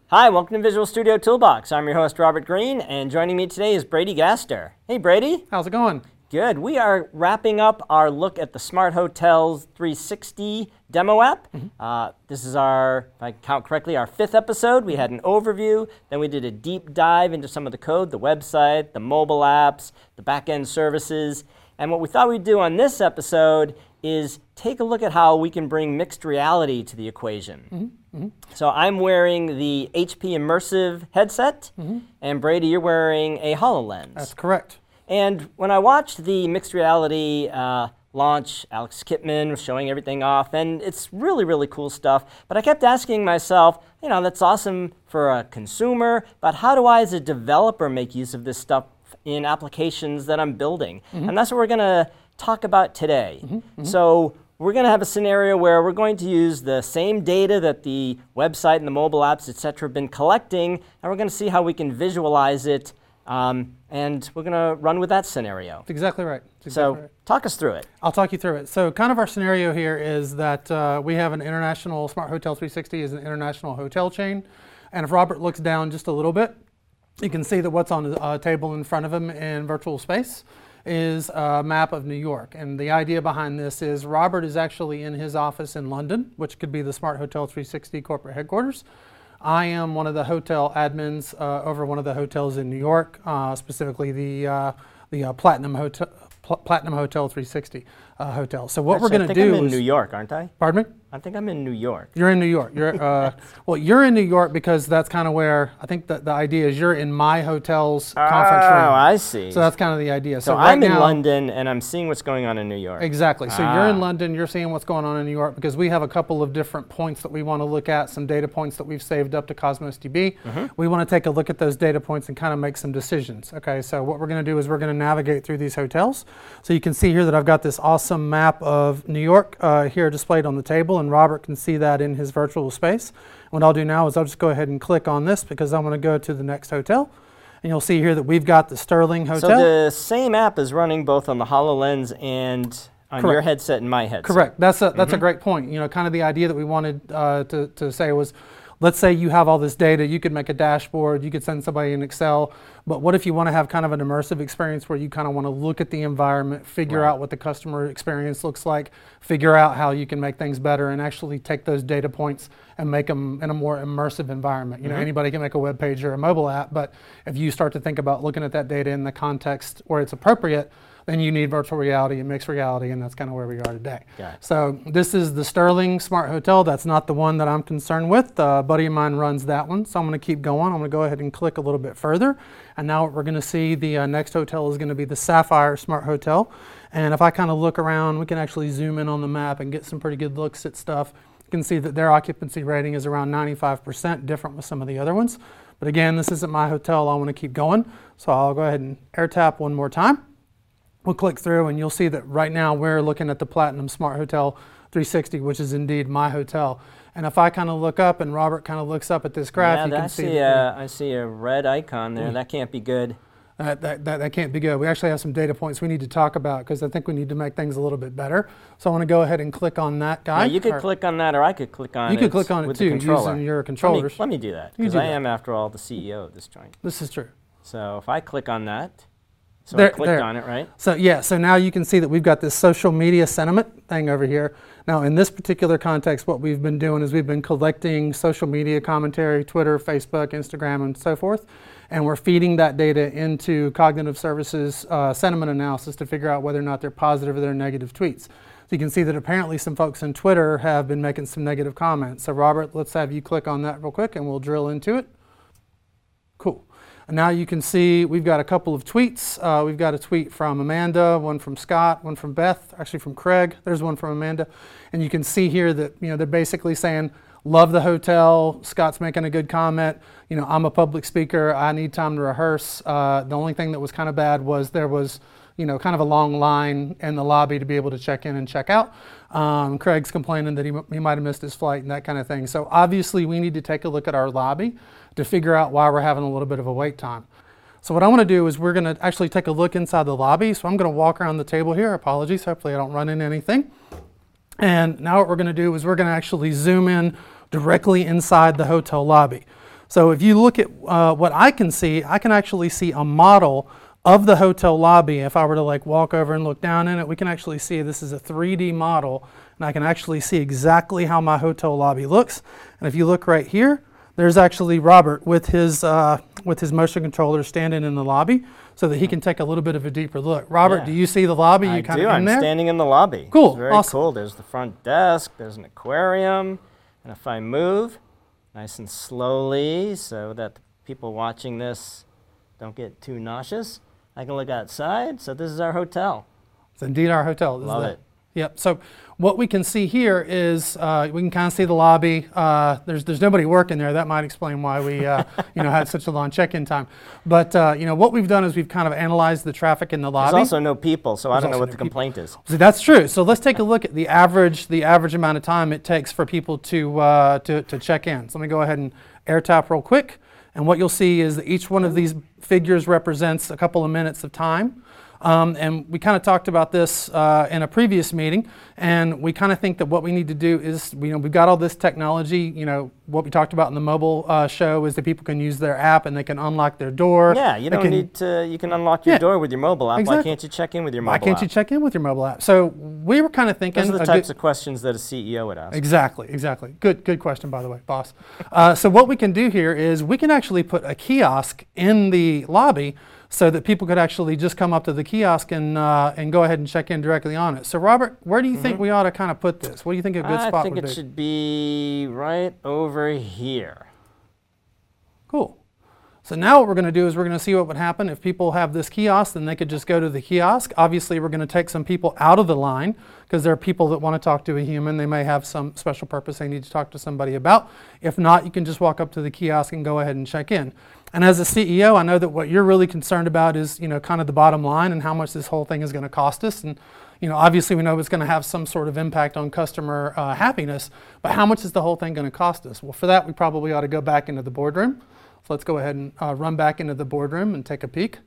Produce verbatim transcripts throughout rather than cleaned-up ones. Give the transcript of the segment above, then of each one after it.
Hi, welcome to Visual Studio Toolbox. I'm your host, Robert Green, and joining me today is Brady Gaster. Hey, Brady. How's it going? Good. We are wrapping up our look at the Smart Hotels three sixty demo app. Mm-hmm. uh, this is our, if I count correctly, our fifth episode. We had an overview, then we did a deep dive into some of the code, the website, the mobile apps, the back-end services. And what we thought we'd do on this episode is take a look at how we can bring mixed reality to the equation. Mm-hmm. Mm-hmm. So I'm wearing the H P Immersive headset, mm-hmm. and Brady, you're wearing a HoloLens. That's correct. And when I watched the mixed reality uh, launch, Alex Kipman was showing everything off, and it's really, really cool stuff. But I kept asking myself, you know, that's awesome for a consumer, but how do I as a developer make use of this stuff in applications that I'm building? Mm-hmm. And that's what we're going to talk about today. Mm-hmm. Mm-hmm. So we're going to have a scenario where we're going to use the same data that the website and the mobile apps, et cetera, have been collecting, and we're going to see how we can visualize it. Um, and we're going to run with that scenario. That's exactly right. That's so exactly right. Talk us through it. I'll talk you through it. So kind of our scenario here is that uh, we have an international, Smart Hotel three sixty is an international hotel chain. And if Robert looks down just a little bit, you can see that what's on the uh, table in front of him in virtual space is a map of New York. And the idea behind this is Robert is actually in his office in London, which could be the Smart Hotel three sixty corporate headquarters. I am one of the hotel admins uh, over one of the hotels in New York, uh, specifically the uh, the uh, Platinum Hotel, Pl- Platinum Hotel three sixty uh, hotel. So what Actually, we're going to do I think I'm in is New York, aren't I? Pardon me? I think I'm in New York. You're in New York. You're uh, well. You're in New York because that's kind of where I think that the idea is you're in my hotel's oh, conference room. Oh, I see. So that's kind of the idea. So, so right I'm in now, London and I'm seeing what's going on in New York. Exactly. So ah. you're in London. You're seeing what's going on in New York because we have a couple of different points that we want to look at. Some data points that we've saved up to Cosmos D B. Mm-hmm. We want to take a look at those data points and kind of make some decisions. Okay. So what we're going to do is we're going to navigate through these hotels. So you can see here that I've got this awesome map of New York uh, here displayed on the table, and Robert can see that in his virtual space. What I'll do now is I'll just go ahead and click on this because I'm going to go to the next hotel. And you'll see here that we've got the Sterling Hotel. So the same app is running both on the HoloLens and on Correct. your headset and my headset. Correct. That's a, that's mm-hmm. a great point. You know, kind of the idea that we wanted uh, to, to say was, let's say you have all this data, you could make a dashboard, you could send somebody in Excel, but what if you want to have kind of an immersive experience where you kind of want to look at the environment, figure right. out what the customer experience looks like, figure out how you can make things better, and actually take those data points and make them in a more immersive environment. You mm-hmm. know, anybody can make a web page or a mobile app, but if you start to think about looking at that data in the context where it's appropriate, then you need virtual reality and mixed reality, and that's kind of where we are today. Yeah. So this is the Sterling Smart Hotel. That's not the one that I'm concerned with. Uh, a buddy of mine runs that one, so I'm going to keep going. I'm going to go ahead and click a little bit further. And now what we're going to see, the uh, next hotel is going to be the Sapphire Smart Hotel. And if I kind of look around, we can actually zoom in on the map and get some pretty good looks at stuff. You can see that their occupancy rating is around ninety-five percent, different with some of the other ones. But again, this isn't my hotel. I want to keep going. So I'll go ahead and air tap one more time. We'll click through and you'll see that right now we're looking at the Platinum Smart Hotel three sixty, which is indeed my hotel. And if I kind of look up and Robert kind of looks up at this graph, yeah, you can I see see that a, I see a red icon there. Mm. That can't be good. Uh, that, that, that can't be good. We actually have some data points we need to talk about because I think we need to make things a little bit better. So I want to go ahead and click on that guy. Now you could or, click on that, or I could click on you it. You could click on it too, using your controllers. Let me, let me do that, because I am, after all, the C E O of this joint. This is true. So if I click on that, so there, I clicked there. on it, right? So yeah, so now you can see that we've got this social media sentiment thing over here. Now in this particular context, what we've been doing is we've been collecting social media commentary, Twitter, Facebook, Instagram, and so forth. And we're feeding that data into Cognitive Services uh, sentiment analysis to figure out whether or not they're positive or they're negative tweets. So you can see that apparently some folks on Twitter have been making some negative comments. So Robert, let's have you click on that real quick and we'll drill into it. Cool. And now you can see we've got a couple of tweets. Uh, we've got a tweet from Amanda, one from Scott, one from Beth, actually from Craig. There's one from Amanda. And you can see here that, you know, they're basically saying, love the hotel. Scott's making a good comment. You know, I'm a public speaker. I need time to rehearse. Uh, the only thing that was kind of bad was there was, you know, kind of a long line in the lobby to be able to check in and check out. Um, Craig's complaining that he, he might have missed his flight and that kind of thing. So obviously we need to take a look at our lobby to figure out why we're having a little bit of a wait time. So what I want to do is we're going to actually take a look inside the lobby. So I'm going to walk around the table here. Apologies, hopefully I don't run into anything. And now what we're going to do is we're going to actually zoom in directly inside the hotel lobby. So if you look at uh, what I can see, I can actually see a model of the hotel lobby. If I were to like walk over and look down in it, we can actually see this is a three D model, and I can actually see exactly how my hotel lobby looks. And if you look right here, there's actually Robert with his uh, with his motion controller standing in the lobby, so that he can take a little bit of a deeper look. Robert, Yeah. do you see the lobby? You I kind do. of in I'm there? standing in the lobby. Cool. It's very Awesome. cool. There's the front desk. There's an aquarium. And if I move nice and slowly so that the people watching this don't get too nauseous, I can look outside. So this is our hotel. It's indeed our hotel. This is Love the- it. Yep. So what we can see here is uh, we can kind of see the lobby. Uh, there's there's nobody working there. That might explain why we uh, you know had such a long check-in time. But uh, you know what we've done is we've kind of analyzed the traffic in the lobby. There's also no people, so I There's don't know also what no the people. complaint is. So that's true. So let's take a look at the average the average amount of time it takes for people to uh, to to check in. So let me go ahead and air tap real quick, and what you'll see is that each one of these figures represents a couple of minutes of time. Um, and we kind of talked about this uh, in a previous meeting, and we kind of think that what we need to do is, you know, we've got all this technology. You know, what we talked about in the mobile uh, show is that people can use their app and they can unlock their door. Yeah, you They don't can- need to. You can unlock your Yeah. door with your mobile app. Why Exactly. can't you check in with your mobile Why app? can't you check in with your mobile app? So we were kind of thinking. Those are the a types good- of questions that a C E O would ask. Exactly, exactly. Good, good question, by the way, boss. Uh, so what we can do here is we can actually put a kiosk in the lobby so that people could actually just come up to the kiosk and uh, and go ahead and check in directly on it. So Robert, where do you think we ought to kind of put this? What do you think a good I spot think would it be? should be right over here. Cool. So now what we're going to do is we're going to see what would happen if people have this kiosk, then they could just go to the kiosk. Obviously, we're going to take some people out of the line because there are people that want to talk to a human. They may have some special purpose they need to talk to somebody about. If not, you can just walk up to the kiosk and go ahead and check in. And as a C E O, I know that what you're really concerned about is, you know, kind of the bottom line and how much this whole thing is going to cost us. And, you know, obviously we know it's going to have some sort of impact on customer uh, happiness, but how much is the whole thing going to cost us? Well, for that, we probably ought to go back into the boardroom. So let's go ahead and uh, run back into the boardroom and take a peek.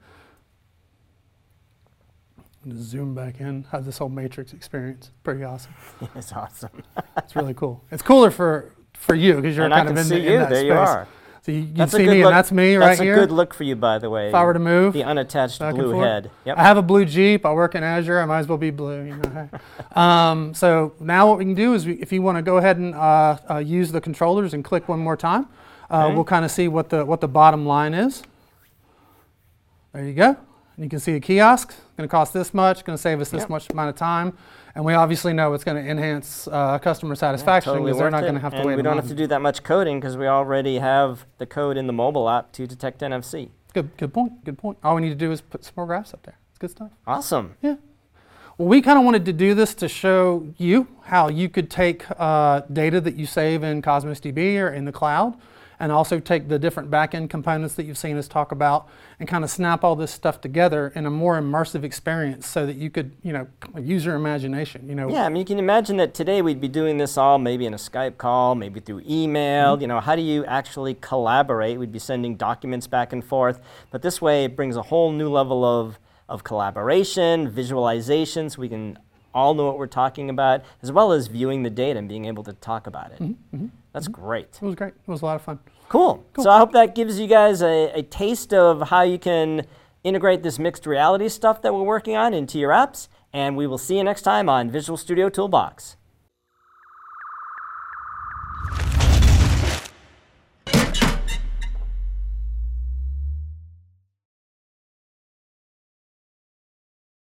And just zoom back in, have this whole matrix experience. Pretty awesome. It's awesome. It's really cool. It's cooler for, for you because you're And I kind can of in, see the, in you. that There space. you are. So you, you That's a see good me look. and that's me That's right here. That's a good look for you, by the way. If I were to move The unattached back and blue forth. head. Yep. I have a blue Jeep. I work in Azure. I might as well be blue. You know. um, so now what we can do is, we, if you want to go ahead and uh, uh, use the controllers and click one more time, uh, Okay. we'll kind of see what the what the bottom line is. There you go. And you can see a kiosk. It's going to cost this much. Going to save us this Yep. much amount of time, and we obviously know it's going to enhance uh, customer satisfaction Totally because they're worth not going to it. have to and wait. we a don't line. have to do that much coding because we already have the code in the mobile app to detect N F C. Good, good point. Good point. All we need to do is put some more graphs up there. It's good stuff. Awesome. Yeah. Well, we kind of wanted to do this to show you how you could take uh, data that you save in Cosmos D B or in the cloud, and also take the different back-end components that you've seen us talk about and kind of snap all this stuff together in a more immersive experience so that you could, you know, use your imagination, you know. Yeah, I mean, you can imagine that today we'd be doing this all maybe in a Skype call, maybe through email. Mm-hmm. You know, how do you actually collaborate? We'd be sending documents back and forth. But this way it brings a whole new level of, of collaboration, visualization, so we can all know what we're talking about, as well as viewing the data and being able to talk about it. Mm-hmm. Mm-hmm. That's great. It was great. It was a lot of fun. Cool. Cool. So I hope that gives you guys a, a taste of how you can integrate this mixed reality stuff that we're working on into your apps. And we will see you next time on Visual Studio Toolbox.